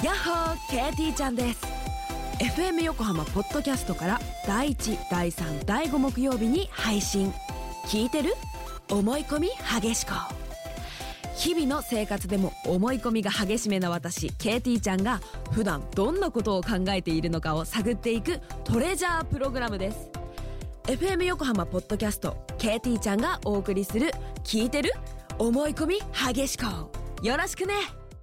やっほー、KT ちゃんです。 FM 横浜ポッドキャストから第1、第3、第5木曜日に配信。聞いてる？思い込み激しこ。日々の生活でも思い込みが激しめな私 KT ちゃんが普段どんなことを考えているのかを探っていくトレジャープログラムです。 FM 横浜ポッドキャスト KT ちゃんがお送りする聞いてる？思い込み激しこ。よろしくね。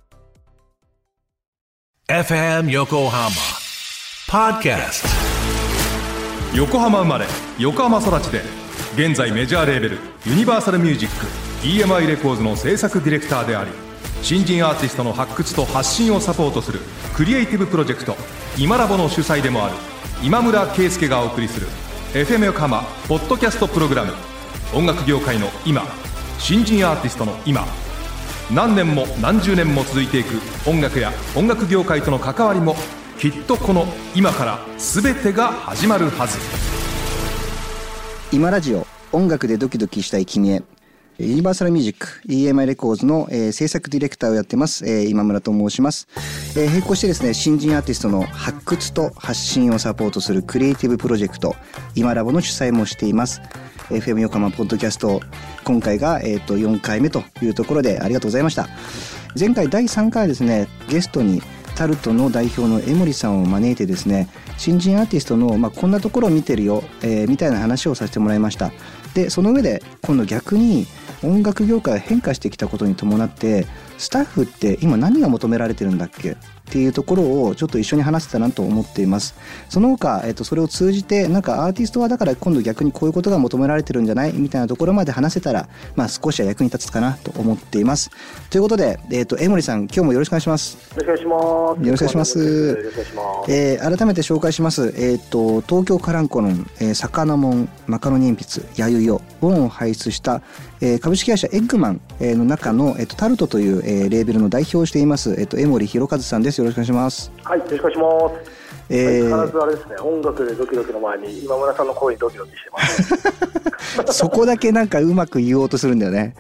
FM 横浜 Podcast。 横浜生まれ横浜育ちで現在メジャーレーベルユニバーサルミュージック EMI レコーズの制作ディレクターであり、新人アーティストの発掘と発信をサポートするクリエイティブプロジェクト今ラボの主催でもある今村圭介がお送りする FM 横浜ポッドキャストプログラム。音楽業界の今、新人アーティストの今、何年も何十年も続いていく音楽や音楽業界との関わりもきっとこの今から全てが始まるはず。 今ラジオ、音楽でドキドキしたい君へ。ユニバーサルミュージック EMI レコーズの、制作ディレクターをやってます、今村と申します。並行してですね、新人アーティストの発掘と発信をサポートするクリエイティブプロジェクト今ラボの主催もしています。 FM 横浜ポッドキャスト、今回が、4回目というところでありがとうございました。前回第3回はですね、ゲストにタルトの代表の江森さんを招いてですね、新人アーティストの、こんなところを見てるよ、みたいな話をさせてもらいました。でその上で今度逆に音楽業界が変化してきたことに伴ってスタッフって今何が求められてるんだっけっていうところをちょっと一緒に話せたなと思っています。その他、それを通じてなんかアーティストはだから今度逆にこういうことが求められてるんじゃないみたいなところまで話せたら、少しは役に立つかなと思っています。ということで、江森さん、今日もよろしくお願いします。 よろしくお願いします。 よろしくお願いします。 よろしくお願いします。 改めて紹介します。東京カランコロン、魚もん、マカロニ鉛筆、やゆよ、ボンを輩出した、株式会社エッグマン、の中の、タルトという、レーベルの代表をしています、江森弘和さんです。よろしくお願いします。 はい、よろしくお願いします。必ずあれですね、音楽でドキドキの前に今村さんの声にドキドキしてます。 そこだけなんかうまく言おうとするんだよね。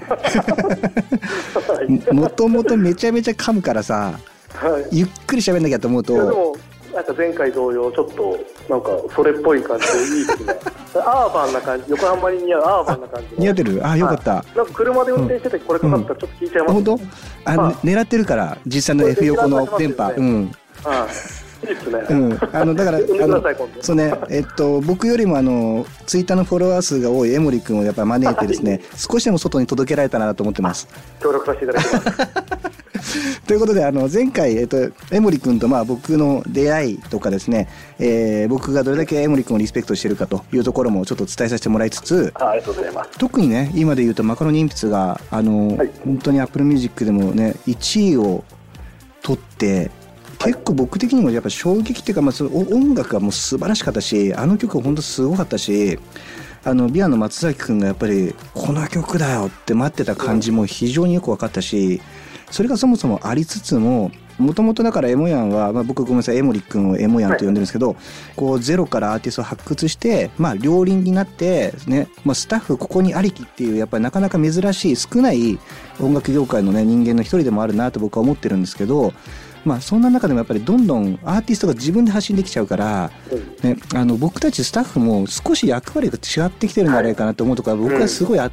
もともとめちゃめちゃ噛むからさ、ゆっくり喋んなきゃと思うと、 でもなんか前回同様ちょっとなんかそれっぽい感じでいいですね。アーバンな感じ、横浜に似合うアーバンな感じの。 似合ってる。あ、よかった。 なんか車で運転しててこれかかったらちょっと聞いちゃいます。 本当？狙ってるから実際の F 横の電波。 いいですね。 だからそうね、僕よりもツイッターのフォロワー数が多い江森くんをやっぱり招いてですね、少しでも外に届けられたらなと思ってます。 協力させていただきます。 ということで前回、江森くんと僕の出会いとかですね、僕がどれだけ江森くんをリスペクトしているかというところもちょっと伝えさせてもらいつつ、 ありがとうございます。 特にね、今で言うとマカロニ鉛筆が本当に Apple Music でもね1位を取って、結構僕的にもやっぱ衝撃っていうか、音楽がもう素晴らしかったし、あの曲本当すごかったし、ビアの松崎くんがやっぱりこの曲だよって待ってた感じも非常によく分かったし、それがそもそもありつつも、もともとだからエモヤンは、僕ごめんなさい、江森くんをエモヤンと呼んでるんですけど、こうゼロからアーティストを発掘して、両輪になってね、スタッフここにありきっていう、やっぱりなかなか珍しい少ない音楽業界のね人間の一人でもあるなと僕は思ってるんですけど、そんな中でもやっぱりどんどんアーティストが自分で発信できちゃうから、ね、僕たちスタッフも少し役割が違ってきてるんじゃないかなと思うところが僕はすごいあって、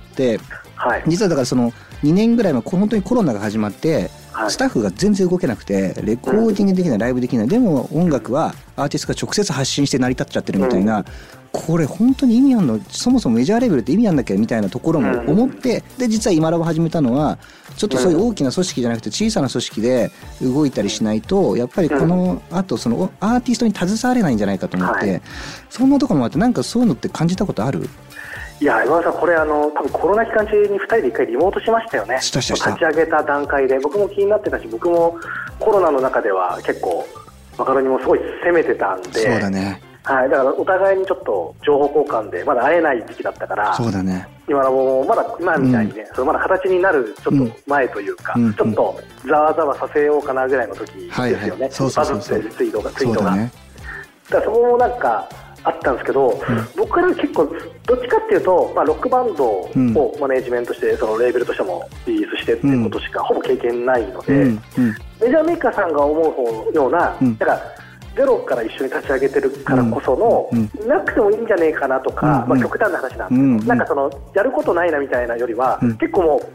実はだからその2年ぐらい前本当にコロナが始まって、スタッフが全然動けなくて、レコーディングできない、ライブできない、でも音楽はアーティストが直接発信して成り立っちゃってるみたいな、これ本当に意味あんの、そもそもメジャーレベルって意味あんだっけみたいなところも思って、で実は今ラボ始めたのはちょっとそういう大きな組織じゃなくて小さな組織で動いたりしないと、やっぱりこのあとそのアーティストに携われないんじゃないかと思って、そんなところもあって、なんかそういうのって感じたことある？ いや、今田さん、これ多分コロナ期間中に2人で1回リモートしましたよね。 した立ち上げた段階で僕も気になってたし、僕もコロナの中では結構マカロニもすごい攻めてたんで。 そうだね。 はい、だからお互いにちょっと情報交換でまだ会えない時期だったから。そうだね。今ラボもまだ今みたいにね、それまだ形になるちょっと前というか、ちょっとざわざわさせようかなぐらいの時ですよね。バズってるツイートが。だからそこもなんかあったんですけど、僕ら結構どっちかっていうと、ロックバンドをマネージメントして、そのレーベルとしてもリリースしてっていうことしかほぼ経験ないので、メジャーメーカーさんが思うような、なんかゼロから一緒に立ち上げてるからこその、なくてもいいんじゃねえかなとか、極端な話なんですけど、なんかそのやることないなみたいなよりは、結構もう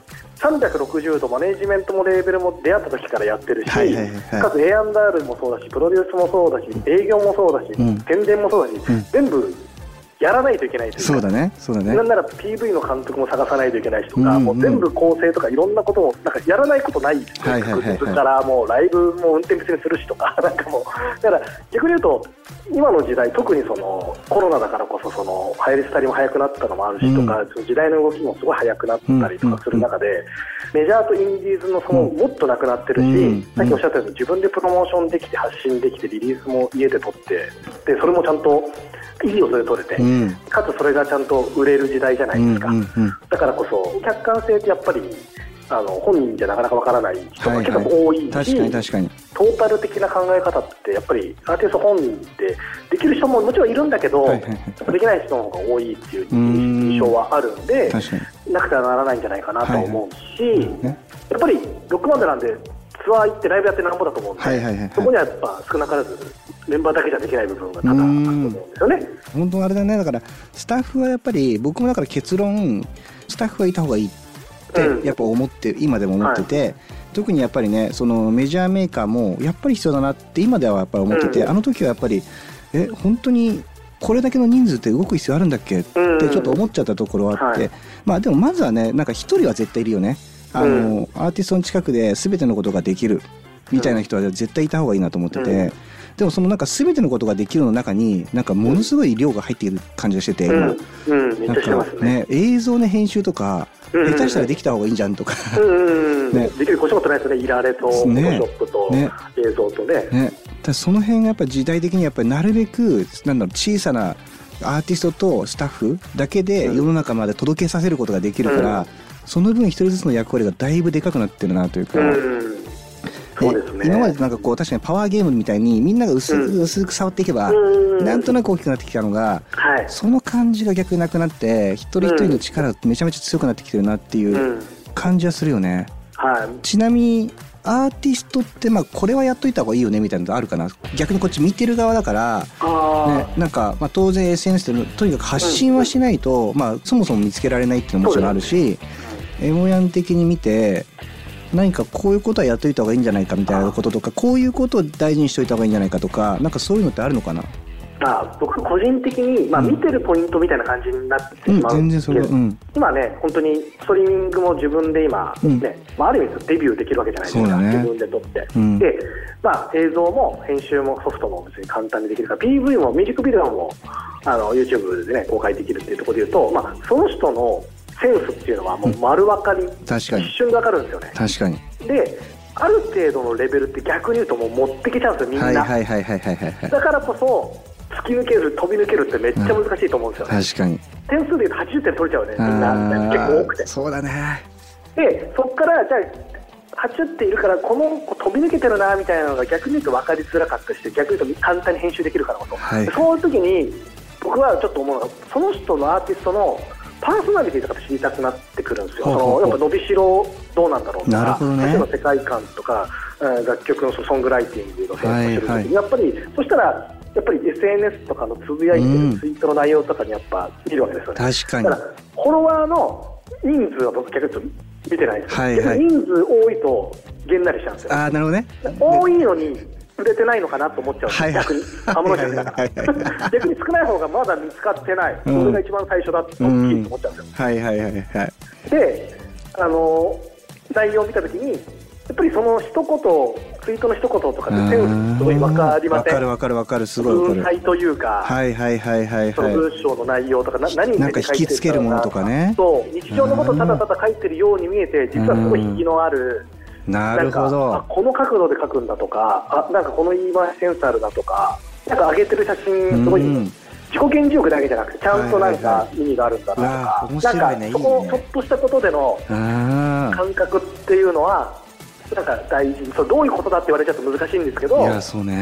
360度マネージメントもレーベルも出会った時からやってるし、かつ A&R もそうだし、プロデュースもそうだし、営業もそうだし、宣伝もそうだし、全部やらないといけないというか、 そうだね、そうだね。 なんなら PV の監督も探さないといけないしとか、もう全部構成とかいろんなこともなんかやらないことないですよ。確実からもうライブも運転別にするしとか、なんかもうだから逆に言うと今の時代、特にそのコロナだからこそ、その流行り廃りも早くなったのもあるしとか、その時代の動きもすごい早くなったりとかする中で、メジャーとインディーズのそのもっとなくなってるし、さっきおっしゃったように自分でプロモーションできて発信できてリリースも家で撮って、でそれもちゃんといい音で撮れて、かつそれがちゃんと売れる時代じゃないですか。だからこそ客観性ってやっぱり本人じゃなかなかわからない人が結構多いし、 確かに確かにトータル的な考え方ってやっぱりアーティスト本人ってできる人ももちろんいるんだけど、できない人の方が多いっていう印象はあるんで、なくてはならないんじゃないかなと思うし、やっぱりロックバンドなんでツアー行ってライブやってなんぼだと思うんで、そこにはやっぱ少なからずメンバーだけじゃできない部分が多々あると思うんですよね。 本当あれだね。だからスタッフはやっぱり、僕もだから結論スタッフがいた方がいいってやっぱ思って、今でも思ってて、特にやっぱりね、そのメジャーメーカーもやっぱり必要だなって今ではやっぱり思ってて、あの時はやっぱり本当にこれだけの人数って動く必要あるんだっけってちょっと思っちゃったところはあって、でもまずはね、なんか一人は絶対いるよね。アーティストの近くで全てのことができるみたいな人は絶対いた方がいいなと思ってて、でもそのなんか全てのことができるの中になんかものすごい量が入っている感じがしてて、なんかね、映像の編集とか下手したらできた方がいいんじゃんとか、 できることないですね。いられとフォトショップと映像とね。 その辺がやっぱり時代的にやっぱりなるべく小さなアーティストとスタッフだけで世の中まで届けさせることができるから、その分一人ずつの役割がだいぶでかくなってるなというか。 そうですね、 今までなんかこう確かにパワーゲームみたいにみんなが薄く触っていけばなんとなく大きくなってきたのが、その感じが逆になくなって一人一人の力がめちゃめちゃ強くなってきてるなっていう感じはするよね。ちなみにアーティストってこれはやっといた方がいいよねみたいなのあるかな。逆にこっち見てる側だから、なんか当然 SNS でとにかく発信はしないと、そもそも見つけられないっていうのももちろんあるし、エモヤン的に見て何かこういうことはやっといた方がいいんじゃないかみたいなこととか、こういうことを大事にしといた方がいいんじゃないかとか、なんかそういうのってあるのかな。 僕個人的に、見てるポイントみたいな感じになってしまうんですけど、今ね本当にストリーミングも自分で今、ある意味デビューできるわけじゃないですか、自分で撮って、で、映像も編集もソフトも別に簡単にできるから、 PV もミュージックビデオもYouTube でね公開できるっていうところでいうと、その人のセンスっていうのはもう丸分かり、一瞬で分かるんですよね。確かに。である程度のレベルって逆に言うともう持ってきちゃうんですよみんな。だからこそ突き抜ける飛び抜けるってめっちゃ難しいと思うんですよね。確かに。点数で言うと80点取れちゃうね、みんな結構多くて。そうだね。でそこからじゃあ80っているからこの子飛び抜けてるなみたいなのが逆に言うと分かりづらかったりして、逆に言うと簡単に編集できるからこそ、そういう時に僕はちょっと思うのが、その人のアーティストのパーソナリティとか知りたくなってくるんですよ。やっぱ伸びしろどうなんだろうとか、の世界観とか楽曲のソングライティングのセンスを知る時に、やっぱりそしたらやっぱり SNS とかのつぶやいてるツイートの内容とかにやっぱ見るわけですよね。確かに。だからフォロワーの人数は僕逆に言うと見てないですよ。人数多いとげんなりしちゃうんですよ。なるほどね。多いのに売れてないのかなと思っちゃうんです、逆に天の弱だから逆に少ない方がまだ見つかってない、それが一番最初だって大きいと思っちゃうんですよ。で内容を見たときにやっぱりその一言ツイートの一言とかってセンスすごい分かりません。分かるすごい分かる。文体というか、その文章の内容とか何について書いてるか、引きつけるものとかね。そう日常のことをただただ書いてるように見えて、実はすごい引きのある。なるほど。この角度で書くんだとか、なんかこの言い回しセンスあるなとか、なんか上げてる写真すごい自己顕示欲だけじゃなくてちゃんとなんか意味があるんだなとか、なんかそこちょっとしたことでの感覚っていうのはなんか大事。どういうことだって言われちゃうと難しいんですけど、そうね。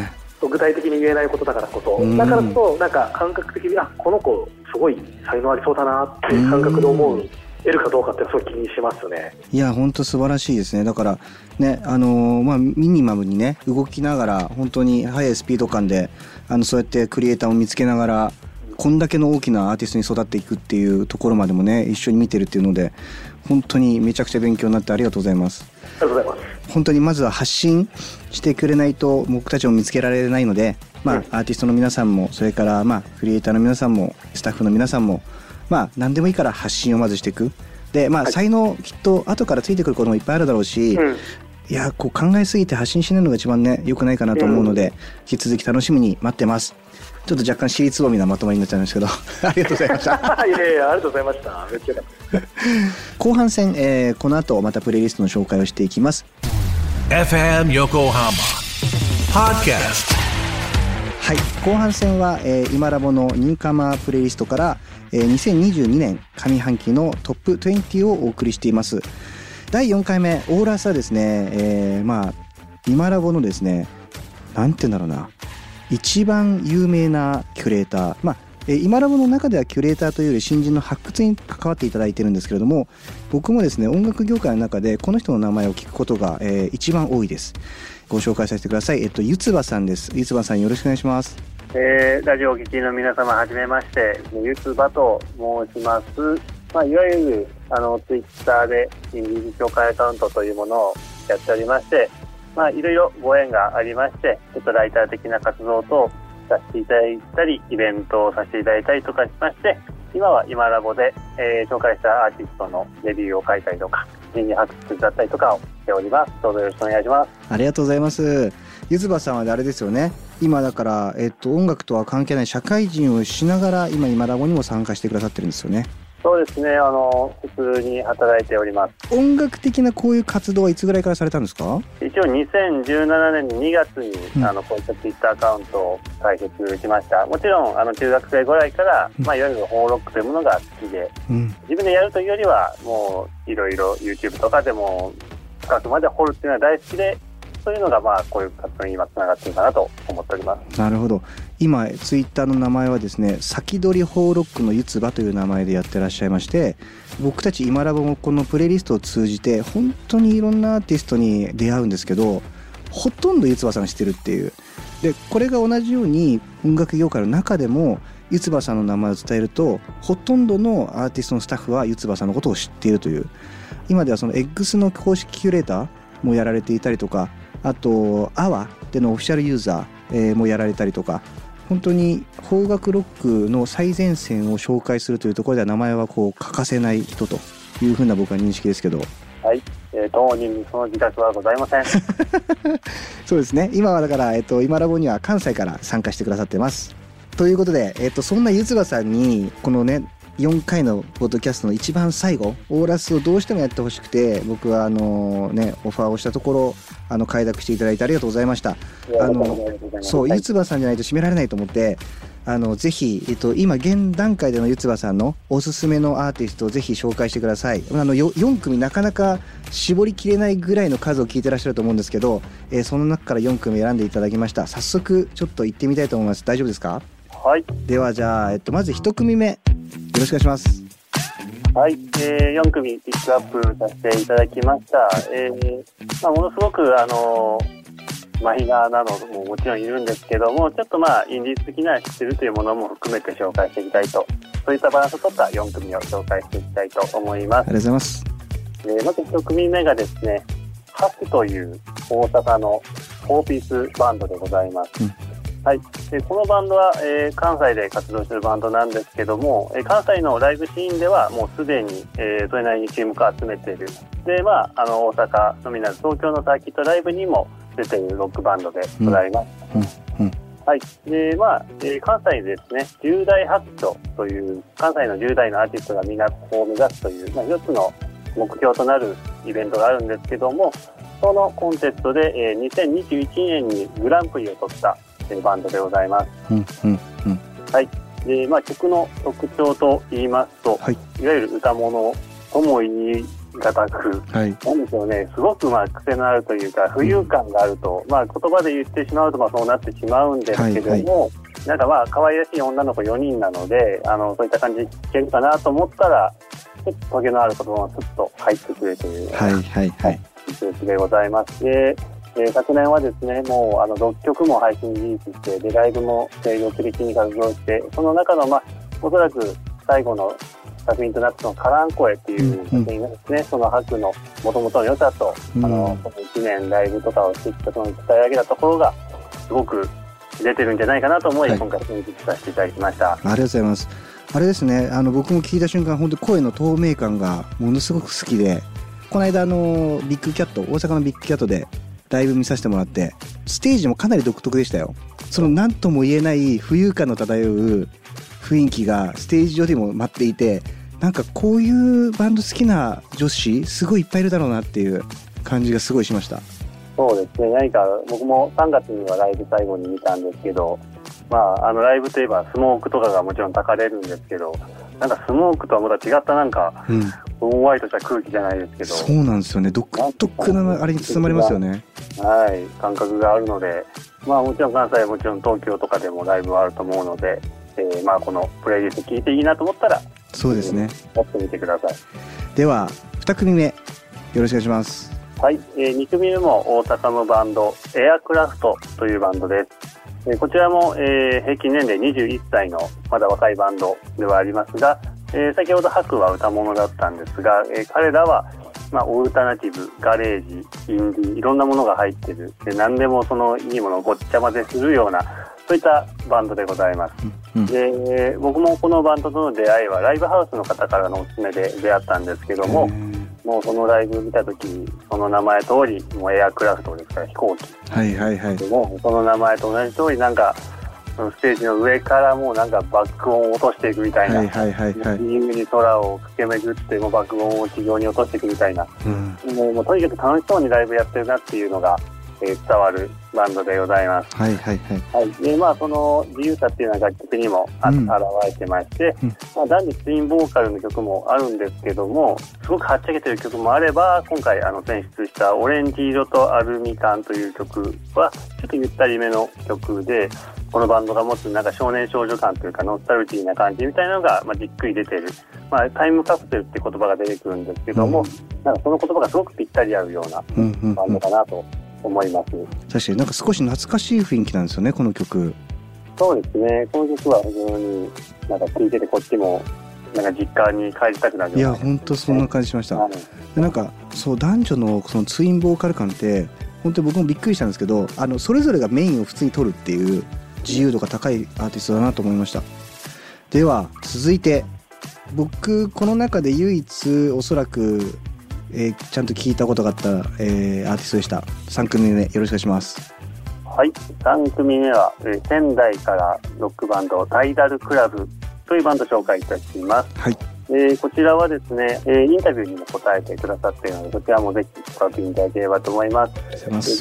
具体的に言えないことだからこそ、だからこそなんか感覚的にこの子すごい才能ありそうだなっていう感覚で思う得るかどうかってすごい気にしますね。 いや本当素晴らしいですね。だからねミニマムにね動きながら本当に速いスピード感でそうやってクリエイターを見つけながらこんだけの大きなアーティストに育っていくっていうところまでもね一緒に見てるっていうので本当にめちゃくちゃ勉強になってありがとうございます。 ありがとうございます。 本当にまずは発信してくれないと僕たちも見つけられないので、アーティストの皆さんもそれからクリエイターの皆さんもスタッフの皆さんも何でもいいから発信をまずしていく。で才能きっと後からついてくることもいっぱいあるだろうし、いやこう考えすぎて発信しないのが一番ね良くないかなと思うので、引き続き楽しみに待ってます。ちょっと若干尻つぼみなまとまりになっちゃいましたけどありがとうございましたいやいやありがとうございました。めっちゃよかった後半戦、この後またプレイリストの紹介をしていきます。 FM 横浜 Podcast。 はい、後半戦は、今ラボのニューカマープレイリストから、2022年上半期のトップ20をお送りしています。第4回目オーラスはですね、今ラボのですねなんて言うんだろうな一番有名なキュレーター、今ラボの中ではキュレーターというより新人の発掘に関わっていただいてるんですけれども、僕もですね音楽業界の中でこの人の名前を聞くことが、一番多いです。ご紹介させてください。ゆつばさんです。ゆつばさんよろしくお願いします。 ラジオを聴きの皆様はじめまして、ゆつばと申します。いわゆるツイッターで新人紹介アカウントというものをやっておりまして、いろいろご縁がありまして、ちょっとライター的な活動とさせていただいたり、イベントをさせていただいたりとかしまして、今は今ラボで、紹介したアーティストのレビューを書いたりとか、人事発掘だったりとかをしております。どうぞよろしくお願いします。 ありがとうございます。ゆずばさんはあれですよね。今だから、音楽とは関係ない社会人をしながら今ラボにも参加してくださってるんですよね。 そうですね。普通に働いております。 音楽的なこういう活動はいつぐらいからされたんですか？ 一応2017年の2月に、こういったツイッターアカウントを開設しました。もちろん中学生ぐらいから、いわゆるホーロックというものが好きで、自分でやるというよりはもういろいろ YouTube とかでも深くまで掘るっていうのは大好きで、そういうのがこういう活動に今つながっているかなと思っております。 なるほど。今ツイッターの名前はですね、先取りホーロックのゆつばという名前でやってらっしゃいまして、僕たち今ラボもこのプレイリストを通じて本当にいろんなアーティストに出会うんですけど、ほとんどゆつばさん知ってるっていう。でこれが同じように音楽業界の中でもゆつばさんの名前を伝えると、ほとんどのアーティストのスタッフはゆつばさんのことを知っているという。今ではその X の公式キュレーターもやられていたりとか、あとAWAでのオフィシャルユーザーもやられたりとか、本当に邦楽ロックの最前線を紹介するというところでは名前は欠かせない人というふうな僕は認識ですけど。 はい、当人にその自覚はございませんそうですね。今はだから、今ラボには関西から参加してくださってます。ということで、そんなゆつばさんにこのね4回のポッドキャストの一番最後オーラスをどうしてもやってほしくて、僕はオファーをしたところ快諾していただいてありがとうございました。そうゆつばさんじゃないと締められないと思って、ぜひ、今現段階でのゆつばさんのおすすめのアーティストをぜひ紹介してください。4組なかなか絞りきれないぐらいの数を聞いてらっしゃると思うんですけど、その中から4組選んでいただきました。早速ちょっと行ってみたいと思います。大丈夫ですか？ はい。 ではじゃあ、まず1組目よろしくお願いします。 はい、4組ピックアップさせていただきました。ものすごくマイナーなのももちろんいるんですけども、ちょっとインディー的な知ってるというものも含めて紹介していきたいと、そういったバランスを取った4組を紹介していきたいと思います。 ありがとうございます。 まず1組目がですね、ハスという大阪の4ピースバンドでございます。はい、このバンドは、関西で活動しているバンドなんですけども、関西のライブシーンではもうすでに、それなりにチーム化を集めている。で、大阪のみならず東京のサーキットライブにも出ているロックバンドでございます。はい。で、関西でですね、10代発掘という、関西の10代のアーティストがみんなここを目指すという、一つの目標となるイベントがあるんですけども、そのコンテストで、2021年にグランプリを取ったバンドでございます。はい。で、曲の特徴と言いますと、はい、いわゆる歌物とも言がたく、なんでしょうね、すごく癖のあるというか浮遊感があると、言葉で言ってしまうとそうなってしまうんですけども、なんか可愛らしい女の子4人なのでそういった感じで聞けるかなと思ったらちょっとトゲのある言葉がスッと入ってくるという一節でございまして、昨年はですねもう6曲も配信リリースしてでライブも精力的に活動してその中のおそらく最後の作品となったのカランコエっていう作品がですね、そのハクの元々の良さとこの1年ライブとかをしてきたその伝え上げたところがすごく出てるんじゃないかなと思い、今回選曲させていただきました。 ありがとうございます。あれですね、僕も聞いた瞬間本当に声の透明感がものすごく好きで、この間ビッグキャット、大阪のビッグキャットでライブ見させてもらってステージもかなり独特でしたよ。その何とも言えない浮遊感の漂う雰囲気がステージ上でも待っていて、なんかこういうバンド好きな女子すごいいっぱいいるだろうなっていう感じがすごいしました。 そうですね、何か僕も3月にはライブ最後に見たんですけど、ライブといえばスモークとかがもちろん焚かれるんですけど、なんかスモークとはまた違ったなんかふんわりとした空気じゃないですけど、 そうなんですよね、独特なあれに包まれますよね。 感覚があるので、もちろん関西はもちろん東京とかでもライブはあると思うので、このプレイリスト聴いていいなと思ったらそうですね、 やってみてください。 では2組目よろしくお願いします。 2組目も大阪のバンドエアクラフトというバンドです。こちらも、平均年齢21歳のまだ若いバンドではありますが、先ほどハクは歌物だったんですが、彼らは、オルタナティブ、ガレージ、インディー、いろんなものが入ってるで何でもそのいいものをごっちゃ混ぜするようなそういったバンドでございます。で僕もこのバンドとの出会いはライブハウスの方からのおすすめで出会ったんですけども、もうそのライブ見た時その名前通りもうエアクラフトですから飛行機、でもその名前と同じ通りなんかステージの上からもうなんか爆音を落としていくみたいな、自由に空を駆け巡っても爆音を地上に落としていくみたいな、もうとにかく楽しそうにライブやってるなっていうのが、伝わるバンドでございます。でその自由さっていうのは楽曲にも表れてまして、男女ツインボーカルの曲もあるんですけどもすごくはっちゃけてる曲もあれば、今回選出したオレンジ色とアルミ缶という曲はちょっとゆったりめの曲で、このバンドが持つなんか少年少女感というかノスタルジーな感じみたいなのが、じっくり出てる、タイムカプセルって言葉が出てくるんですけども、なんかその言葉がすごくぴったり合うようなバンドかなと思います。 確かになんか少し懐かしい雰囲気なんですよね、この曲。 そうですね、この曲は非常になんか聴いててこっちもなんか実家に帰りたくなるような、 いや本当そんな感じしました。でなんかそう男女のそのツインボーカル感って本当に僕もびっくりしたんですけど、それぞれがメインを普通に取るっていう自由度が高いアーティストだなと思いました。では続いて僕この中で唯一おそらく、ちゃんと聞いたことがあった、アーティストでした。3組目よろしくお願いします。 3組目は、仙台からロックバンドタイダルクラブというバンドを紹介いたします。こちらはですね、インタビューにも答えてくださっているので、こちらもぜひご確認いただければと思います。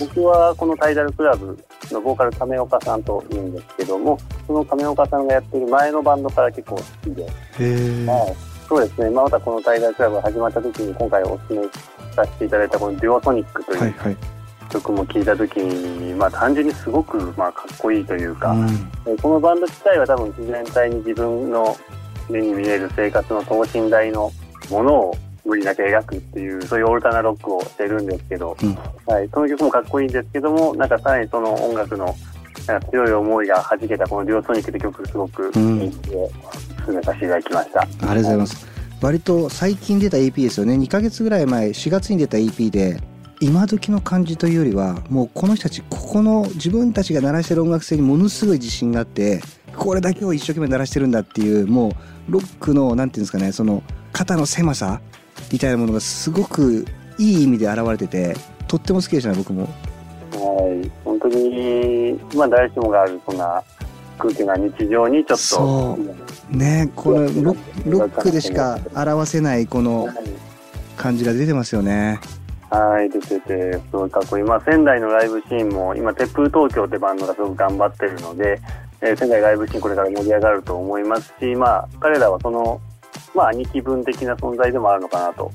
僕はこのタイダルクラブのボーカル亀岡さんというんですけども、その亀岡さんがやっている前のバンドから結構好きで、そうですね、またこのタイダルクラブが始まった時に今回お勧めさせていただいたこのデュオソニックという曲も聴いた時に、単純にすごくかっこいいというか、このバンド自体は多分自然体に自分の目に見える生活の等身大のものを無理なく描くっていうそういうオルタナロックをしてるんですけど、その曲もかっこいいんですけども、なんかさらにその音楽の強い思いが弾けたこのデュオソニックという曲すごくいいので進めさせていただきました。 ありがとうございます。割と最近出た EP ですよね。2ヶ月ぐらい前4月に出た EP で今時の感じというよりはもうこの人たちここの自分たちが鳴らしてる音楽性にものすごい自信があってこれだけを一生懸命鳴らしてるんだっていうもうロックのなんていうんですかね、その肩の狭さみたいなものがすごくいい意味で現れててとっても好きでしたね、僕も。 本当に誰しもがあるそんな空気が日常にちょっとそうね、このロックでしか表せないこの感じが出てますよね。 出ててすごいかっこいい。仙台のライブシーンも今鉄風東京ってバンドがすごく頑張ってるので、仙台ライブシーンこれから盛り上がると思いますし、彼らはその兄貴分的な存在でもあるのかなと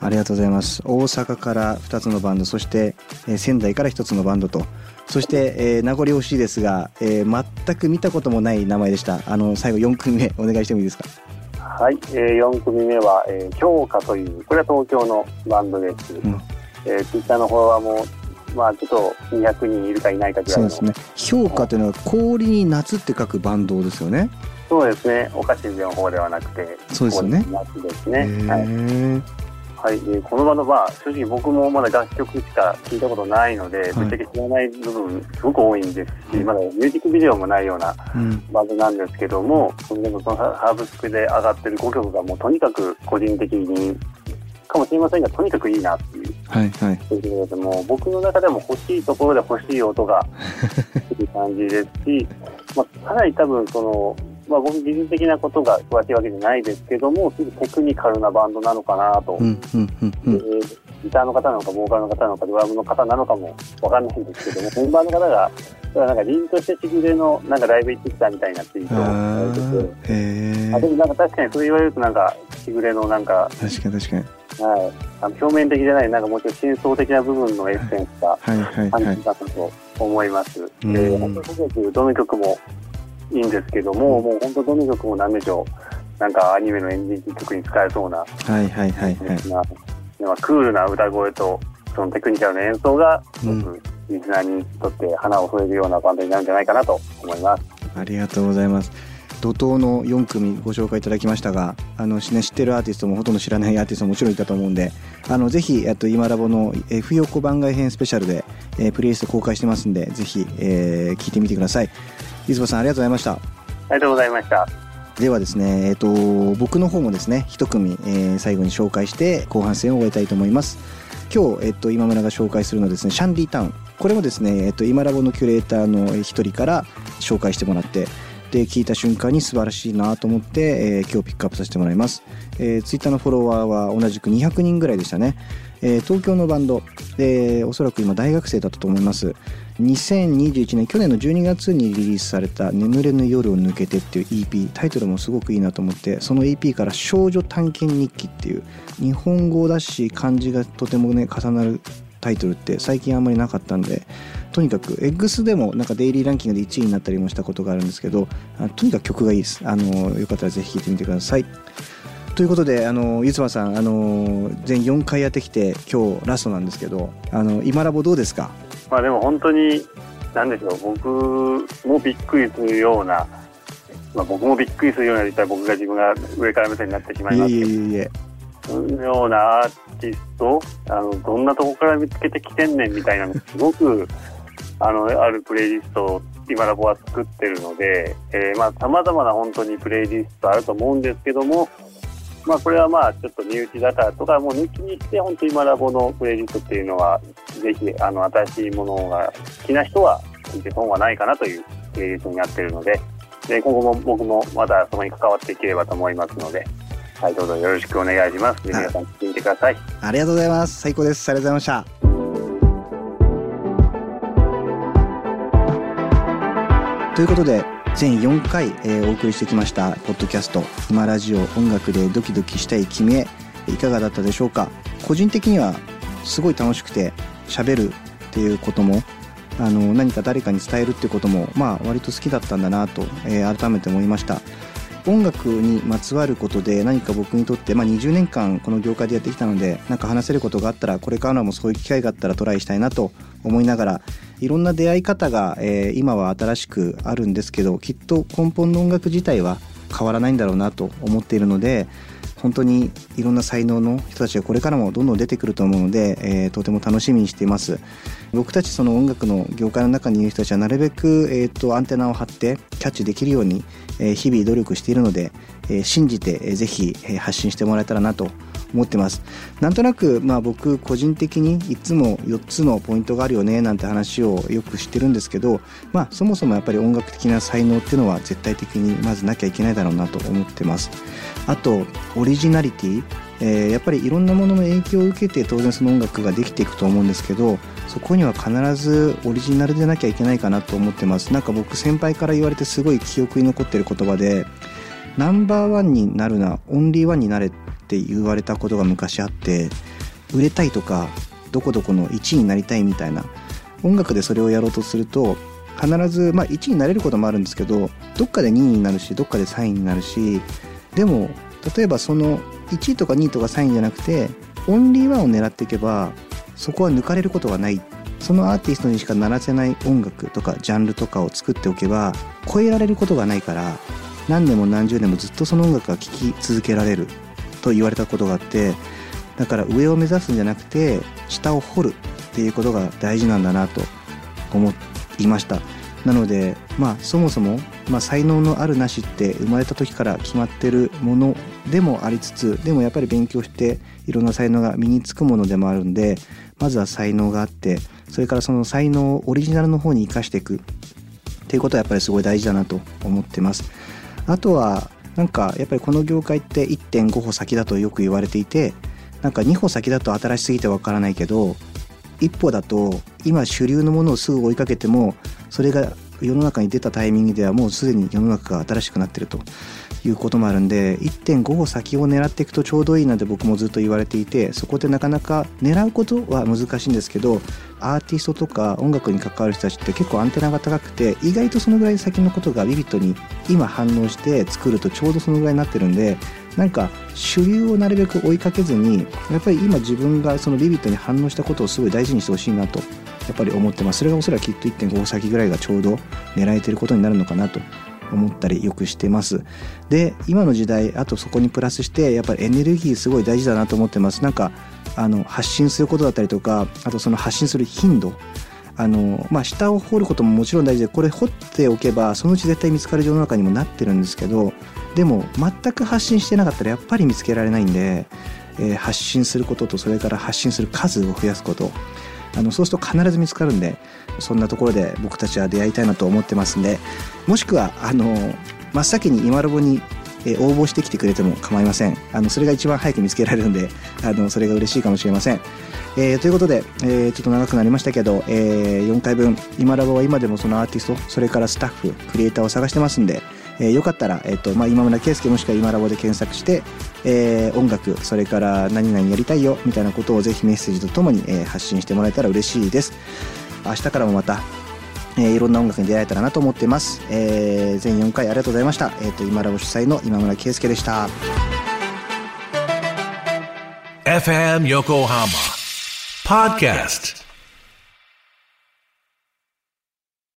ありがとうございます。大阪から2つのバンド、そして、仙台から1つのバンドと、そして、名残惜しいですが、全く見たこともない名前でした。最後4組目お願いしてもいいですか？ はい、4組目は、評価という、これは東京のバンドです。ツイッターのフォロワーもまあちょっと200人いるかいないかぐらいの。 そうですね。評価というのは氷に夏って書くバンドですよね。 そうですね。お菓子の方ではなくて、 そうですよね。 夏ですね。はい。このバンドは正直僕もまだ楽曲しか聞いたことないので、ぶっちゃけ知らない部分すごく多いんですし、まだミュージックビデオもないようなバンドなんですけども、そのハーブスクで上がってる5曲がもうとにかく個人的にかもしれませんが、とにかくいいなっていう。はいはい。ということで、もう僕の中でも欲しいところで欲しい音がする感じですし、かなり多分僕技術的なことが詳しいわけじゃないですけども、すごくテクニカルなバンドなのかなと。ギターの方なのか、ボーカルの方なのか、ドラムの方なのかもわかんないんですけども、メンバーの方が、なんか凛としてしぐれのなんかライブ行ってきたみたいなツイートをされてて、でもなんか確かにそう言われるとなんかしぐれのなんか、確かに。はい。表面的じゃない、なんかもうちょっと深層的な部分のエッセンスが感じたと思います。本当にすごくどの曲もいいんですけども、もう本当どの曲もなんでしょう、なんかアニメのエンディング曲に使えそうな、クールな歌声とそのテクニカルな演奏が、リスナーにとって花を添えるようなバンドになるんじゃないかなと思います。 ありがとうございます。怒涛の4組ご紹介いただきましたが、知ってるアーティストもほとんど知らないアーティストももちろんいたと思うんで、ぜひ今ラボの F 横番外編スペシャルで、プレイリスト公開してますんで、ぜひ、聞いてみてください。ゆずぼさんありがとうございました。 ありがとうございました。 ではですね、僕の方もですね一組、最後に紹介して後半戦を終えたいと思います。今日、今村が紹介するのはですね、シャンディタウン。これもですね、今ラボのキュレーターの一人から紹介してもらって、で聞いた瞬間に素晴らしいなと思って、今日ピックアップさせてもらいます。ツイッターのフォロワーは同じく200人ぐらいでしたね。東京のバンドで、おそらく今大学生だったと思います。2021年去年の12月にリリースされた眠れぬ夜を抜けてっていう EP、 タイトルもすごくいいなと思って、その EP から少女探検日記っていう日本語だし漢字がとてもね重なるタイトルって最近あんまりなかったんで、とにかく X でもなんかデイリーランキングで1位になったりもしたことがあるんですけど、とにかく曲がいいです。よかったらぜひ聴いてみてください。ということで、ゆつまさん、全4回やってきて今日ラストなんですけど、今ラボどうですか？ でも本当に何でしょう、僕もびっくりするような、僕もびっくりするような実際僕が自分が上から目線になってしまいますけど、そのようなアーティスト、どんなとこから見つけてきてんねんみたいなのすごくあるプレイリストを今ラボは作ってるので、様々な本当にプレイリストあると思うんですけども、これはちょっと身内だからとかもう抜きにして、本当に今ラボのプレイリストっていうのはぜひ新しいものが好きな人は聞いて損はないかなというプレイリストになっているので、今後も僕もまたそこに関わっていければと思いますので、はい、どうぞよろしくお願いします。皆さん聞いてください。 ありがとうございます。最高です。ありがとうございました。ということで全4回、お送りしてきましたポッドキャスト今ラジオ、音楽でドキドキしたい君へ、いかがだったでしょうか？個人的にはすごい楽しくて、喋るっていうことも何か誰かに伝えるっていうことも割と好きだったんだなと、改めて思いました。音楽にまつわることで何か僕にとって、20年間この業界でやってきたので、なんか話せることがあったら、これからもそういう機会があったらトライしたいなと思いながら、いろんな出会い方が、今は新しくあるんですけど、きっと根本の音楽自体は変わらないんだろうなと思っているので、本当にいろんな才能の人たちがこれからもどんどん出てくると思うので、とても楽しみにしています。僕たちその音楽の業界の中にいる人たちはなるべく、アンテナを張ってキャッチできるように、日々努力しているので、信じて、ぜひ、発信してもらえたらなと思ってます。なんとなく、僕個人的にいつも4つのポイントがあるよねなんて話をよくしてるんですけど、そもそもやっぱり音楽的な才能っていうのは絶対的にまずなきゃいけないだろうなと思ってます。あとオリジナリティ、やっぱりいろんなものの影響を受けて当然その音楽ができていくと思うんですけど、そこには必ずオリジナルでなきゃいけないかなと思ってます。なんか僕先輩から言われてすごい記憶に残ってる言葉で、ナンバーワンになるな、オンリーワンになれって言われたことが昔あって、 売れたいとかどこどこの1位になりたいみたいな、音楽でそれをやろうとすると必ず1位になれることもあるんですけど、どっかで2位になるしどっかで3位になるし、でも例えばその1位とか2位とか3位じゃなくてオンリーワンを狙っていけばそこは抜かれることがない。そのアーティストにしかならせない音楽とかジャンルとかを作っておけば超えられることがないから、何年も何十年もずっとその音楽が聴き続けられると言われたことがあって、だから上を目指すんじゃなくて下を掘るっていうことが大事なんだなと思いました。なのでそもそも、才能のあるなしって生まれた時から決まってるものでもありつつ、でもやっぱり勉強していろんな才能が身につくものでもあるんで、まずは才能があって、それからその才能をオリジナルの方に生かしていくっていうことはやっぱりすごい大事だなと思ってます。あとはやっぱりこの業界って 1.5 歩先だとよく言われていて、2歩先だと新しすぎてわからないけど、一歩だと今主流のものをすぐ追いかけてもそれが世の中に出たタイミングではもうすでに世の中が新しくなってるということもあるんで、 1.5 歩先を狙っていくとちょうどいいなんて僕もずっと言われていて、そこでなかなか狙うことは難しいんですけど、アーティストとか音楽に関わる人たちって結構アンテナが高くて、意外とそのぐらい先のことがビビッドに今反応して作るとちょうどそのぐらいになってるんで、主流をなるべく追いかけずに、やっぱり今自分がそのビビッドに反応したことをすごい大事にしてほしいなとやっぱり思ってます。それがおそらくきっと 1.5 歩先ぐらいがちょうど狙えてることになるのかなと思ったりよくしてます。で、今の時代、あとそこにプラスしてやっぱりエネルギーすごい大事だなと思ってます。発信することだったりとか、あとその発信する頻度、下を掘ることももちろん大事で、これ掘っておけばそのうち絶対見つかる世の中にもなってるんですけど、でも全く発信してなかったらやっぱり見つけられないんで、発信することとそれから発信する数を増やすこと、そうすると必ず見つかるんで、そんなところで僕たちは出会いたいなと思ってますんで、もしくは真っ先に今ロボに応募してきてくれても構いません。それが一番早く見つけられるんで、それが嬉しいかもしれません。ということで、ちょっと長くなりましたけど、4回分今ラボは今でもそのアーティスト、それからスタッフ、クリエイターを探してますんで、よかったら、今村圭介もしくは今ラボで検索して、音楽、それから何々やりたいよみたいなことをぜひメッセージとともに、発信してもらえたら嬉しいです。明日からもまたいろんな音楽に出会えたらなと思っています。全4回ありがとうございました。今ラボ主催の今村圭介でした。 FM Yokohama Podcast